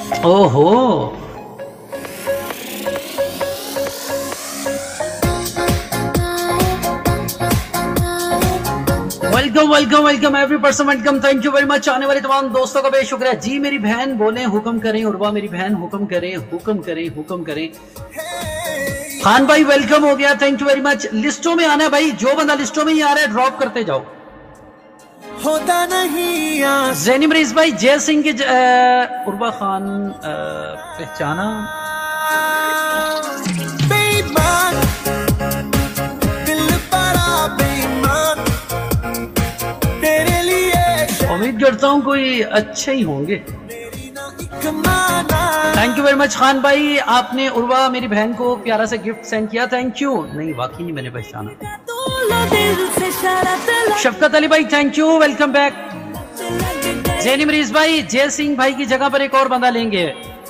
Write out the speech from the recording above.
ओहो, welcome welcome welcome every person, welcome, thank you very much. आने वाले तमाम दोस्तों का बेहद शुक्रिया जी। मेरी बहन बोले हुक्म करें, उर्वा मेरी बहन हुक्म करें, हुक्म करें, हुक्म करें। खान भाई वेलकम हो गया, थैंक यू वेरी मच। लिस्टों में आना है भाई, जो बंदा लिस्टों में ही आ रहा है ड्रॉप करते जाओ। होता नहीं जैनी मरीज भाई, जय सिंह के उर्वा खान पहचाना। उम्मीद करता हूँ कोई अच्छे ही होंगे। Thank you very much Khan भाई, आपने उर्वा मेरी बहन को प्यारा से गिफ्ट सेंड किया, थैंक यू। नहीं वाकई मैंने पहचाना। शफकत अली भाई थैंक यू, वेलकम बैक। जैनी मरीज भाई, जय सिंह भाई की जगह पर एक और बंदा लेंगे।